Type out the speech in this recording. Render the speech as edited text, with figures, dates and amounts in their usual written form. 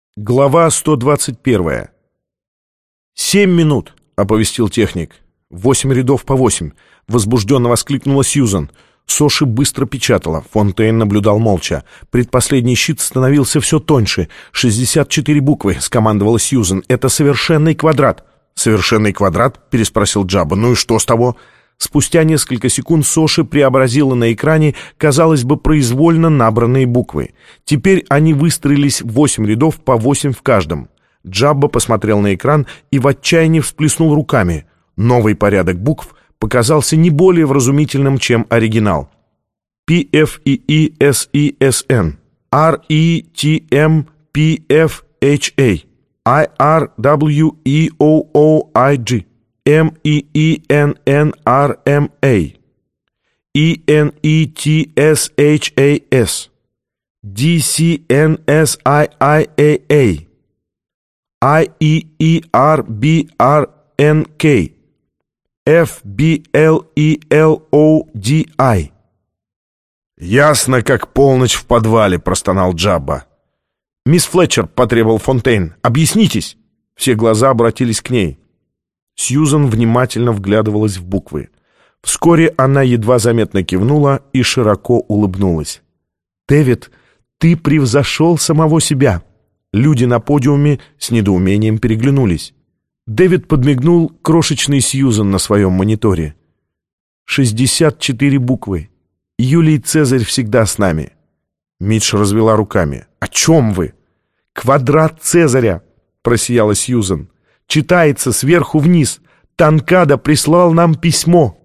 Глава 121. 7 минут, оповестил техник. 8 рядов по 8. Возбужденно воскликнула Сьюзан. Соши быстро печатала. Фонтейн наблюдал молча. Предпоследний щит становился все тоньше. 64 буквы, скомандовала Сьюзан. Это совершенный квадрат. «Совершенный квадрат?» — переспросил Джабба. «Ну и что с того?» Спустя несколько секунд Соши преобразила на экране, казалось бы, произвольно набранные буквы. Теперь они выстроились в 8 рядов по 8 в каждом. Джабба посмотрел на экран и в отчаянии всплеснул руками. Новый порядок букв показался не более вразумительным, чем оригинал. PFEESESN, RETMPFHA, IRWEOOIG, MEENNRMA, ENETSHAS, DCNSIIAA, IEERBRNK, FBLELODI. «Ясно, как полночь в подвале», — простонал Джабба. «Мисс Флетчер», — потребовал Фонтейн, — «объяснитесь». Все глаза обратились к ней. Сьюзан внимательно вглядывалась в буквы. Вскоре она едва заметно кивнула и широко улыбнулась. «Дэвид, ты превзошел самого себя!» Люди на подиуме с недоумением переглянулись. Дэвид подмигнул крошечной Сьюзан на своем мониторе. 64 буквы. Юлий Цезарь всегда с нами. Митч развела руками. «О чем вы?» «Квадрат Цезаря!» — просияла Сьюзан. «Читается сверху вниз. Танкада прислал нам письмо».